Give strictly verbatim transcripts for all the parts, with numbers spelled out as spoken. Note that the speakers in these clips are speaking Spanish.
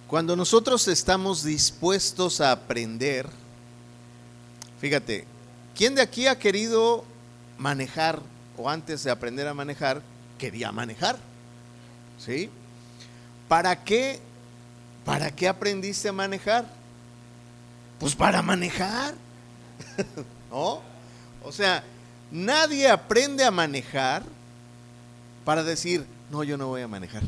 Cuando nosotros estamos dispuestos a aprender, fíjate, ¿quién de aquí ha querido manejar o antes de aprender a manejar quería manejar? ¿Sí? ¿Para qué? ¿Para qué aprendiste a manejar? Pues para manejar, ¿no? O sea, nadie aprende a manejar para decir, no, yo no voy a manejar.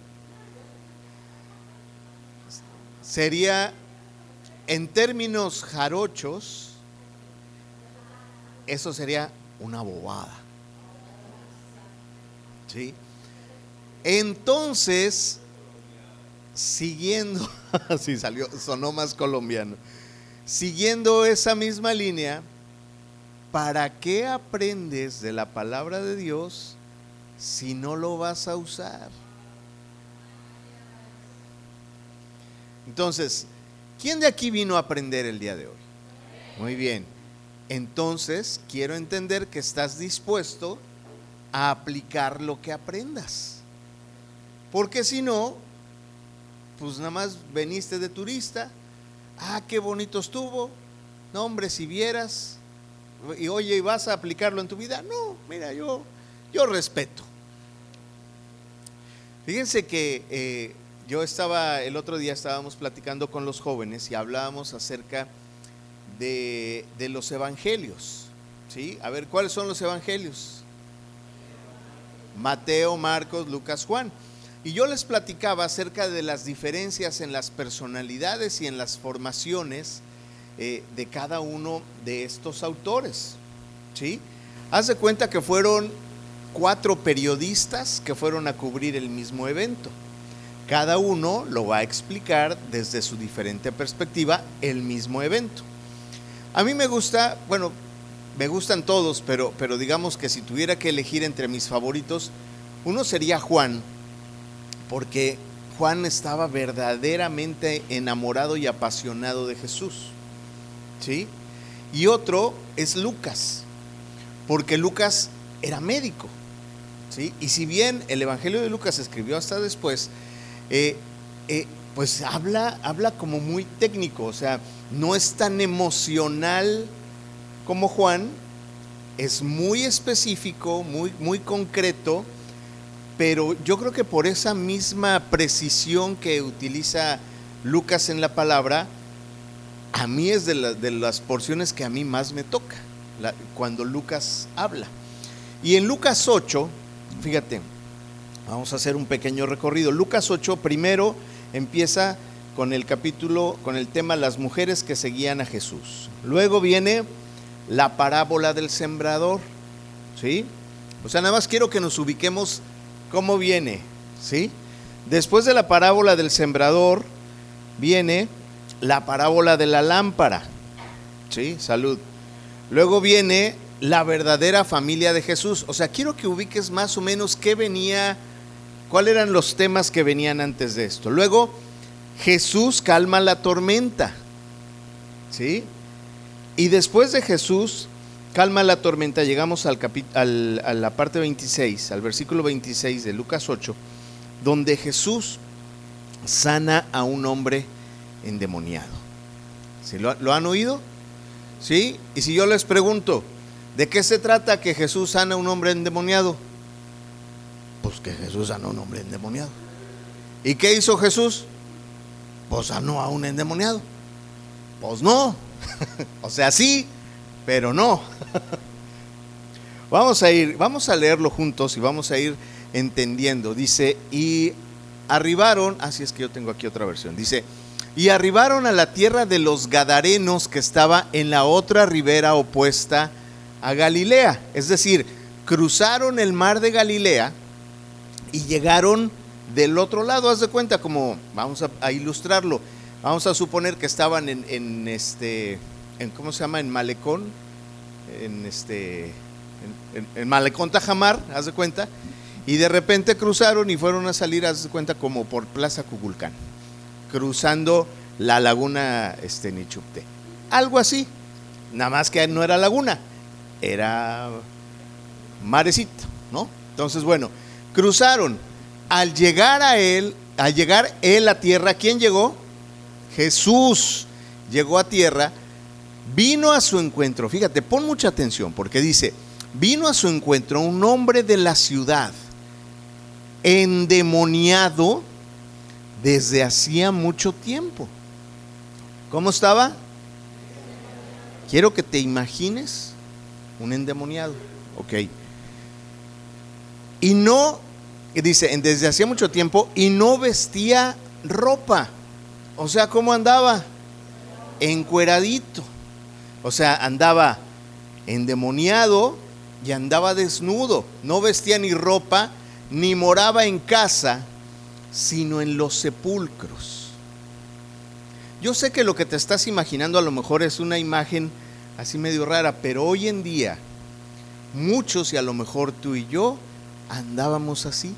Sería, en términos jarochos, eso sería una bobada. ¿Sí? Entonces, siguiendo, así salió, sonó más colombiano. Siguiendo esa misma línea, ¿para qué aprendes de la palabra de Dios si no lo vas a usar? Entonces, ¿quién de aquí vino a aprender el día de hoy? Muy bien. Entonces, quiero entender que estás dispuesto a aplicar lo que aprendas. Porque si no, pues nada más veniste de turista. Ah, qué bonito estuvo. No, hombre, si vieras. Y oye, ¿y vas a aplicarlo en tu vida? No, mira, yo, yo respeto. Fíjense que eh, yo estaba, el otro día estábamos platicando con los jóvenes y hablábamos acerca de, de los evangelios, ¿sí? A ver, ¿cuáles son los evangelios? Mateo, Marcos, Lucas, Juan. Y yo les platicaba acerca de las diferencias en las personalidades y en las formaciones eh, de cada uno de estos autores, ¿sí? Haz de cuenta que fueron cuatro periodistas que fueron a cubrir el mismo evento. Cada uno lo va a explicar desde su diferente perspectiva el mismo evento. A mí me gusta, bueno, me gustan todos, pero, pero digamos que si tuviera que elegir entre mis favoritos, uno sería Juan, porque Juan estaba verdaderamente enamorado y apasionado de Jesús, ¿sí? Y otro es Lucas, porque Lucas era médico, ¿sí? Y si bien el Evangelio de Lucas se escribió hasta después, eh, eh, pues habla, habla como muy técnico, o sea, no es tan emocional como Juan, es muy específico, muy, muy concreto, pero yo creo que por esa misma precisión que utiliza Lucas en la palabra, a mí es de, la, de las porciones que a mí más me toca, la, cuando Lucas habla. Y en Lucas ocho, fíjate, vamos a hacer un pequeño recorrido. Lucas ocho primero empieza con el capítulo, con el tema las mujeres que seguían a Jesús. Luego viene la parábola del sembrador, ¿sí? O sea, nada más quiero que nos ubiquemos cómo viene, ¿sí? Después de la parábola del sembrador viene la parábola de la lámpara, ¿sí? Salud. Luego viene la verdadera familia de Jesús. O sea, quiero que ubiques más o menos qué venía, cuáles eran los temas que venían antes de esto. Luego, Jesús calma la tormenta, ¿sí? Y después de Jesús calma la tormenta, llegamos al capit- al, a la parte veintiséis, al versículo veintiséis de Lucas ocho, donde Jesús sana a un hombre endemoniado. ¿Sí? ¿Lo, lo han oído? ¿Sí? Y si yo les pregunto, ¿de qué se trata que Jesús sana a un hombre endemoniado? Pues que Jesús sanó a un hombre endemoniado. ¿Y qué hizo Jesús? Pues sanó a un endemoniado. Pues no. O sea, sí, pero no. Vamos a ir, vamos a leerlo juntos y vamos a ir entendiendo. Dice, y arribaron, así es que yo tengo aquí otra versión. Dice, y arribaron a la tierra de los Gadarenos, que estaba en la otra ribera opuesta a Galilea. Es decir, cruzaron el mar de Galilea y llegaron del otro lado. Haz de cuenta, como vamos a, a ilustrarlo. Vamos a suponer que estaban en, en este, en, ¿cómo se llama? En Malecón, en este, en, en, en Malecón Tajamar, haz de cuenta, y de repente cruzaron y fueron a salir, haz de cuenta, como por Plaza Cuculcán, cruzando la laguna este, Nichupté. Algo así, nada más que no era laguna, era marecito, ¿no? Entonces, bueno, cruzaron. Al llegar a él, al llegar él a tierra, ¿quién llegó? Jesús llegó a tierra, vino a su encuentro. Fíjate, pon mucha atención, porque dice, vino a su encuentro un hombre de la ciudad, endemoniado desde hacía mucho tiempo. ¿Cómo estaba? Quiero que te imagines un endemoniado, ok. Y no, dice, desde hacía mucho tiempo, y no vestía ropa. O sea, ¿cómo andaba? Encueradito. O sea, andaba endemoniado y andaba desnudo. No vestía ni ropa, ni moraba en casa, sino en los sepulcros. Yo sé que lo que te estás imaginando a lo mejor es una imagen así medio rara, pero hoy en día muchos, y a lo mejor tú y yo, andábamos así.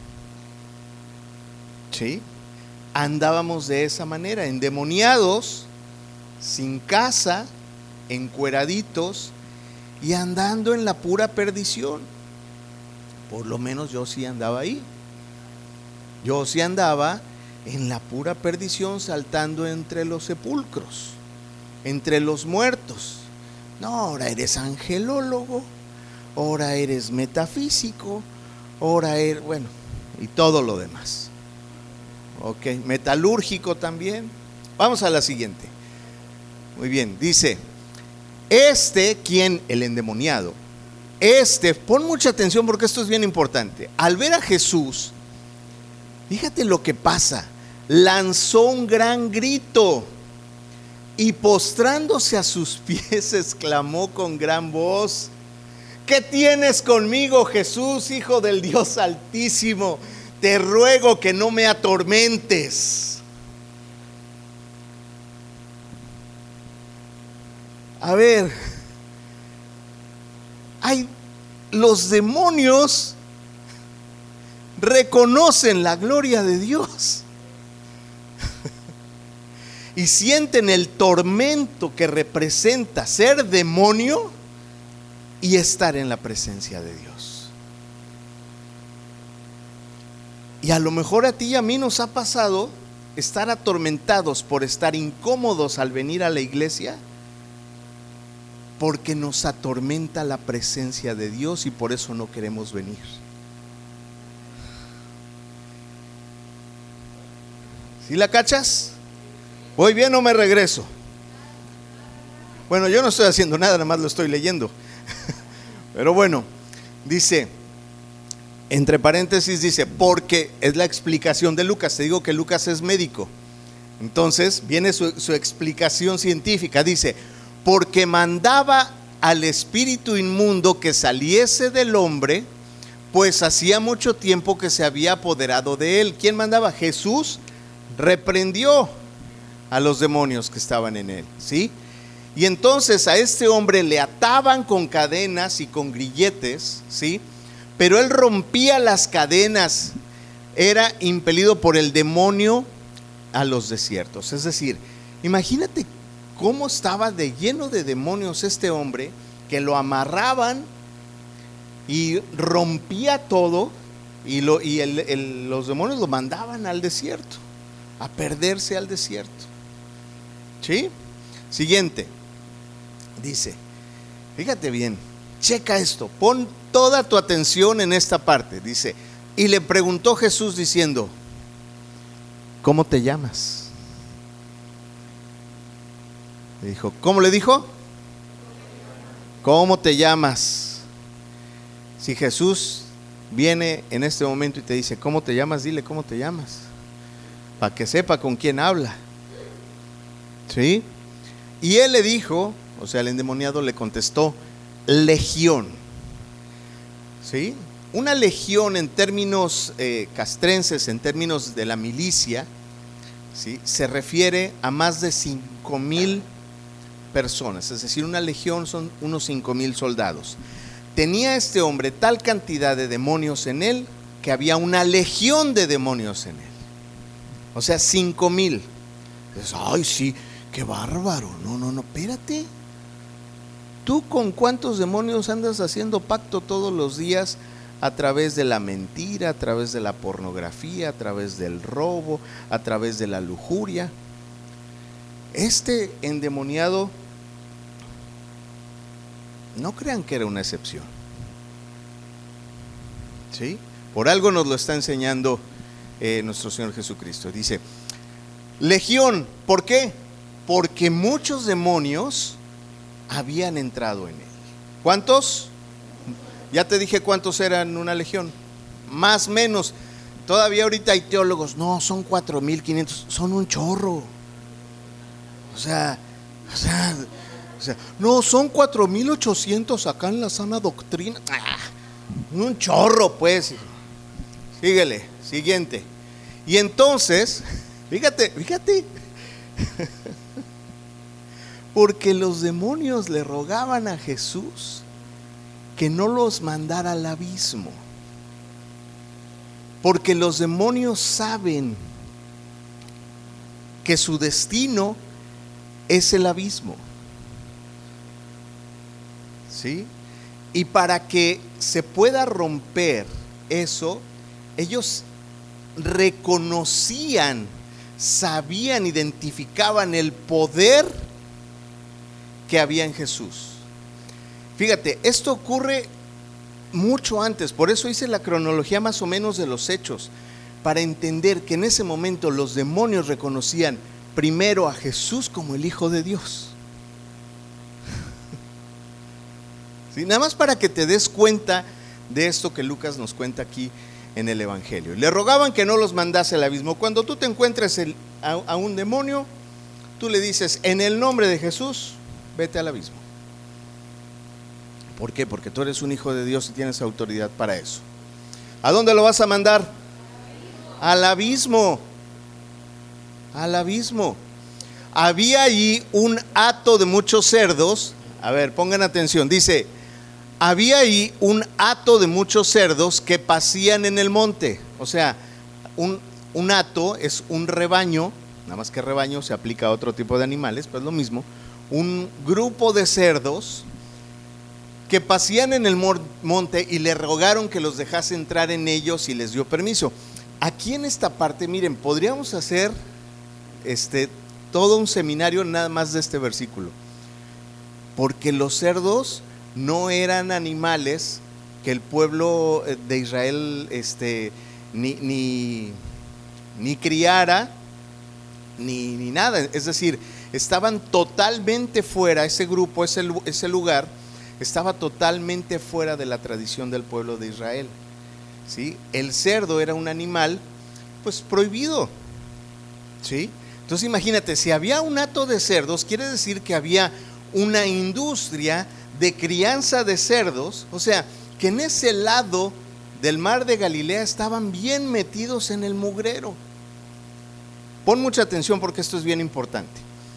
¿Sí? Andábamos de esa manera, endemoniados, sin casa, encueraditos y andando en la pura perdición. Por lo menos yo sí andaba ahí. Yo sí andaba en la pura perdición, saltando entre los sepulcros, entre los muertos. No, ahora eres angelólogo, ahora eres metafísico, ahora eres, bueno, y todo lo demás. Ok, metalúrgico también. Vamos a la siguiente. Muy bien, dice, este, ¿quién? El endemoniado. Este, pon mucha atención porque esto es bien importante. Al ver a Jesús, fíjate lo que pasa. Lanzó un gran grito y postrándose a sus pies exclamó con gran voz: ¿qué tienes conmigo, Jesús, Hijo del Dios Altísimo? Te ruego que no me atormentes. A ver, hay, los demonios reconocen la gloria de Dios y sienten el tormento que representa ser demonio y estar en la presencia de Dios. Y a lo mejor a ti y a mí nos ha pasado estar atormentados por estar incómodos al venir a la iglesia, porque nos atormenta la presencia de Dios y por eso no queremos venir. ¿Sí la cachas? ¿Voy bien o me regreso? Bueno, yo no estoy haciendo nada, nada más lo estoy leyendo. Pero bueno, dice, entre paréntesis dice, porque es la explicación de Lucas. Te digo que Lucas es médico. Entonces viene su, su explicación científica. Dice, porque mandaba al espíritu inmundo que saliese del hombre, pues hacía mucho tiempo que se había apoderado de él. ¿Quién mandaba? Jesús reprendió a los demonios que estaban en él, ¿sí? Y entonces a este hombre le ataban con cadenas y con grilletes, ¿sí? Pero él rompía las cadenas, era impelido por el demonio a los desiertos. Es decir, imagínate cómo estaba de lleno de demonios este hombre, que lo amarraban y rompía todo, y, lo, y el, el, los demonios lo mandaban al desierto, a perderse al desierto. ¿Sí? Siguiente. Dice, fíjate bien, checa esto, pon toda tu atención en esta parte. Dice, y le preguntó Jesús diciendo, ¿cómo te llamas? Le dijo, ¿cómo le dijo? ¿Cómo te llamas? Si Jesús viene en este momento y te dice, ¿cómo te llamas? Dile, ¿cómo te llamas? Para que sepa con quién habla. ¿Sí? Y él le dijo, o sea, el endemoniado le contestó, legión. ¿Sí? Una legión en términos eh, castrenses, en términos de la milicia, ¿sí? Se refiere a más de cinco mil personas, es decir, una legión son unos cinco mil soldados. Tenía este hombre tal cantidad de demonios en él que había una legión de demonios en él. O sea, cinco mil. Ay, sí, qué bárbaro. No, no, no, espérate. ¿Tú con cuántos demonios andas haciendo pacto todos los días a través de la mentira, a través de la pornografía, a través del robo, a través de la lujuria. Este endemoniado, no crean que era una excepción, ¿sí? Por algo nos lo está enseñando eh, nuestro Señor Jesucristo. Dice, legión, ¿por qué? Porque muchos demonios habían entrado en él. ¿Cuántos? Ya te dije cuántos eran una legión. Más o menos. Todavía ahorita hay teólogos, no, son cuatro mil quinientos, son un chorro. O sea, o sea, o sea, no, son cuatro mil ochocientos acá en la sana doctrina. Ah, un chorro, pues. Síguele, siguiente. Y entonces, fíjate, fíjate. Porque los demonios le rogaban a Jesús que no los mandara al abismo. Porque los demonios saben que su destino es el abismo, ¿sí? Y para que se pueda romper eso, ellos reconocían, sabían, identificaban el poder que había en Jesús. Fíjate, esto ocurre mucho antes, por eso hice la cronología más o menos de los hechos, para entender que en ese momento los demonios reconocían primero a Jesús como el Hijo de Dios. ¿Sí? Nada más para que te des cuenta de esto que Lucas nos cuenta aquí en el Evangelio. Le rogaban que no los mandase al abismo. Cuando tú te encuentres el, a, a un demonio, tú le dices, en el nombre de Jesús, vete al abismo. ¿Por qué? Porque tú eres un hijo de Dios y tienes autoridad para eso. ¿A dónde lo vas a mandar? Al abismo. Al abismo. Había allí un hato de muchos cerdos. A ver, pongan atención. Dice, había ahí un hato de muchos cerdos que pasían en el monte. O sea, un, un hato es un rebaño, nada más que rebaño se aplica a otro tipo de animales, pues lo mismo. Un grupo de cerdos que pasían en el monte y le rogaron que los dejase entrar en ellos y les dio permiso. Aquí en esta parte, miren, podríamos hacer este, todo un seminario nada más de este versículo, porque los cerdos no eran animales que el pueblo de Israel este, ni, ni, ni criara ni, ni nada, es decir, estaban totalmente fuera, ese grupo, ese, ese lugar estaba totalmente fuera de la tradición del pueblo de Israel, ¿sí? El cerdo era un animal pues prohibido, ¿sí? Entonces imagínate, si había un hato de cerdos, quiere decir que había una industria de crianza de cerdos, o sea, que en ese lado del mar de Galilea estaban bien metidos en el mugrero. Pon mucha atención porque esto es bien importante.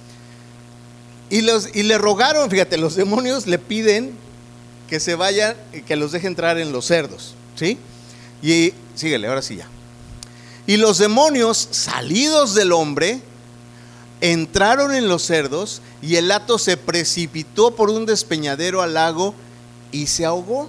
Y, los, y le rogaron, fíjate, los demonios le piden que se vayan y que los deje entrar en los cerdos, ¿sí? Y síguele, ahora sí ya. Y los demonios salidos del hombre entraron en los cerdos y el hato se precipitó por un despeñadero al lago y se ahogó.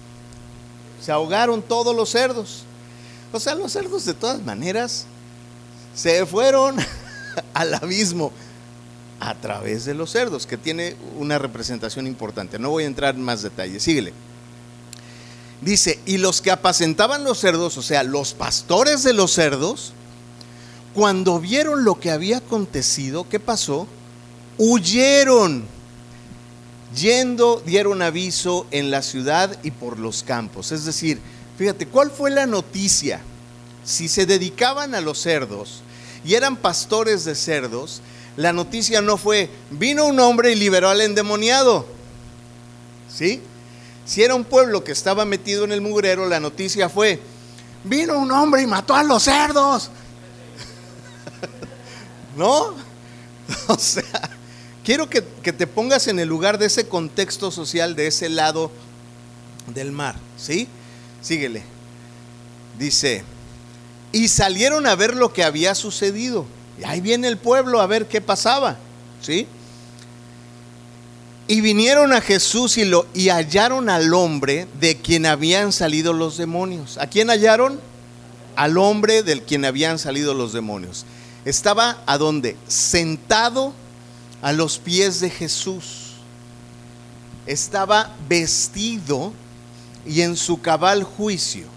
Se ahogaron todos los cerdos. O sea, los cerdos de todas maneras se fueron al abismo a través de los cerdos, que tiene una representación importante. No voy a entrar en más detalles, síguele. Dice, y los que apacentaban los cerdos, o sea, los pastores de los cerdos, cuando vieron lo que había acontecido, ¿qué pasó? Huyeron, yendo, dieron aviso en la ciudad y por los campos. Es decir, fíjate, ¿cuál fue la noticia? Si se dedicaban a los cerdos y eran pastores de cerdos, la noticia no fue, vino un hombre y liberó al endemoniado, ¿sí? Si era un pueblo que estaba metido en el mugrero, la noticia fue, vino un hombre y mató a los cerdos. ¿No? O sea, quiero que, que te pongas en el lugar de ese contexto social, de ese lado del mar, ¿sí? Síguele. Dice, y salieron a ver lo que había sucedido. Y ahí viene el pueblo a ver qué pasaba, ¿sí? Y vinieron a Jesús y, lo, y hallaron al hombre de quien habían salido los demonios. ¿A quién hallaron? Al hombre del quien habían salido los demonios. Estaba ¿a dónde? Sentado a los pies de Jesús. Estaba vestido y en su cabal juicio.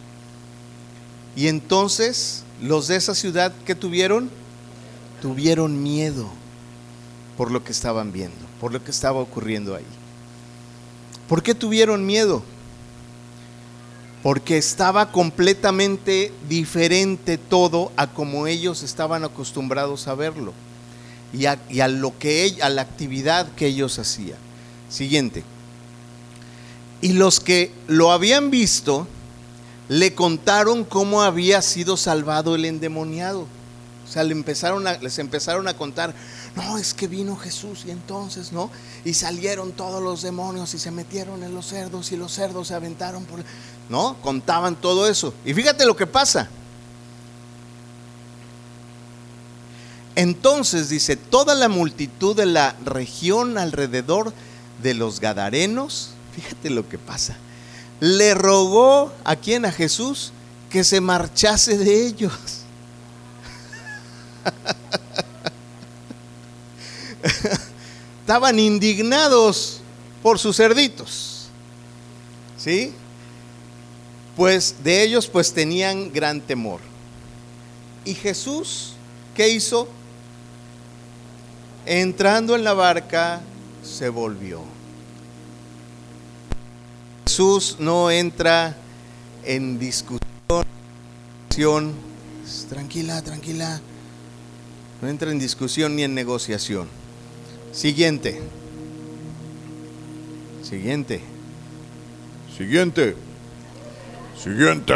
Y entonces los de esa ciudad, ¿qué tuvieron? Tuvieron miedo por lo que estaban viendo, por lo que estaba ocurriendo ahí. ¿Por qué tuvieron miedo? Porque estaba completamente diferente todo a como ellos estaban acostumbrados a verlo y a, y a lo que a la actividad que ellos hacían. Siguiente. Y los que lo habían visto le contaron cómo había sido salvado el endemoniado. O sea, le empezaron a, les empezaron a contar, no, es que vino Jesús y entonces, ¿no? Y salieron todos los demonios y se metieron en los cerdos y los cerdos se aventaron por... ¿No? Contaban todo eso. Y fíjate lo que pasa. Entonces dice, toda la multitud de la región alrededor de los Gadarenos, fíjate lo que pasa, le rogó ¿a quién? A Jesús, que se marchase de ellos. Estaban indignados por sus cerditos, ¿sí? Pues de ellos pues tenían gran temor. Y Jesús, ¿qué hizo? Entrando en la barca, se volvió. Jesús no entra en discusión, tranquila, tranquila. No entra en discusión ni en negociación. Siguiente. Siguiente. Siguiente. Siguiente.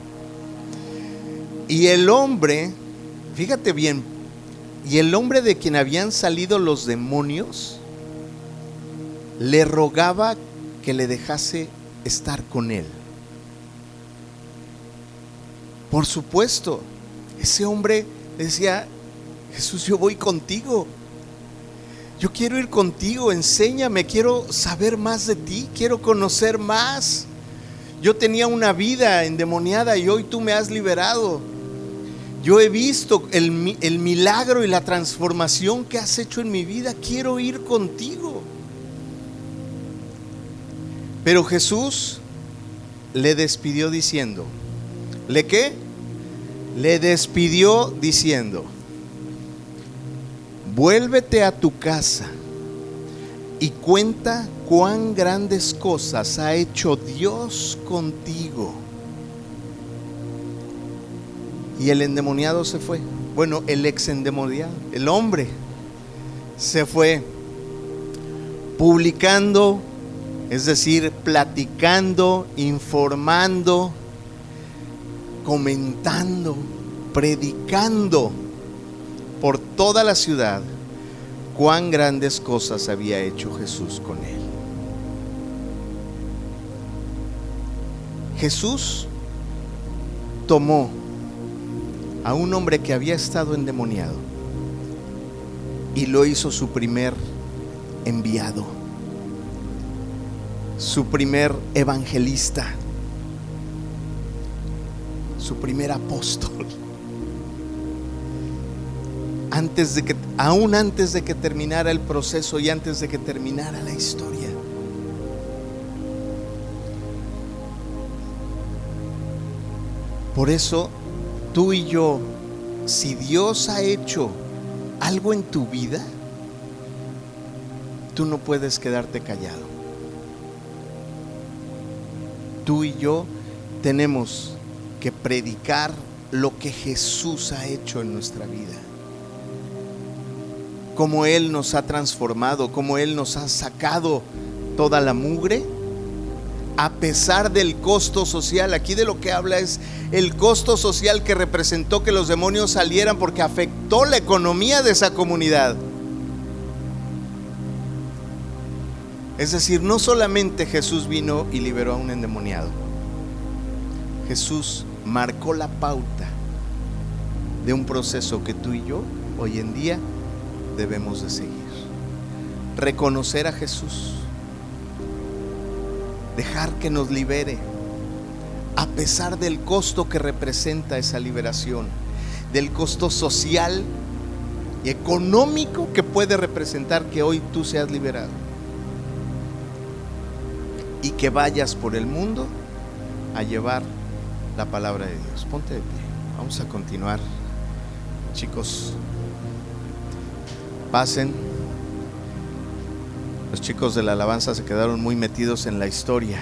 Y el hombre, fíjate bien, y el hombre de quien habían salido los demonios le rogaba que le dejase estar con él. Por supuesto, ese hombre decía, Jesús, yo voy contigo. Yo quiero ir contigo, enséñame, quiero saber más de ti, quiero conocer más. Yo tenía una vida endemoniada y hoy tú me has liberado. Yo he visto el, el milagro y la transformación que has hecho en mi vida, quiero ir contigo. Pero Jesús le despidió diciendo, ¿le qué? Le despidió diciendo, vuélvete a tu casa y cuenta cuán grandes cosas ha hecho Dios contigo. Y el endemoniado se fue. Bueno, el ex endemoniado, el hombre, se fue publicando, es decir, platicando, informando, comentando, predicando por toda la ciudad cuán grandes cosas había hecho Jesús con él. Jesús tomó a un hombre que había estado endemoniado y lo hizo su primer enviado, su primer evangelista, su primer apóstol. Antes de que, aún antes de que terminara el proceso y antes de que terminara la historia. Por eso, tú y yo, si Dios ha hecho algo en tu vida, tú no puedes quedarte callado. Tú y yo tenemos que predicar lo que Jesús ha hecho en nuestra vida. Cómo Él nos ha transformado, cómo Él nos ha sacado toda la mugre, a pesar del costo social. Aquí de lo que habla es el costo social que representó que los demonios salieran, porque afectó la economía de esa comunidad. Es decir, no solamente Jesús vino y liberó a un endemoniado, Jesús marcó la pauta de un proceso que tú y yo hoy en día debemos de seguir. reconocer a Jesús, dejar que nos libere, a pesar del costo que representa esa liberación, del costo social y económico que puede representar que hoy tú seas liberado y que vayas por el mundo a llevar la palabra de Dios. Ponte de pie, vamos a continuar, chicos, pasen. Los chicos de la alabanza se quedaron muy metidos en la historia.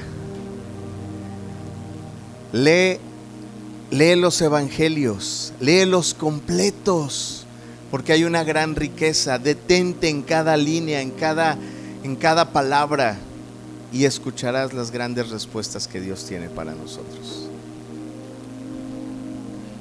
Lee, lee los evangelios, léelos completos, porque hay una gran riqueza. Detente en cada línea, en cada, en cada palabra, y escucharás las grandes respuestas que Dios tiene para nosotros.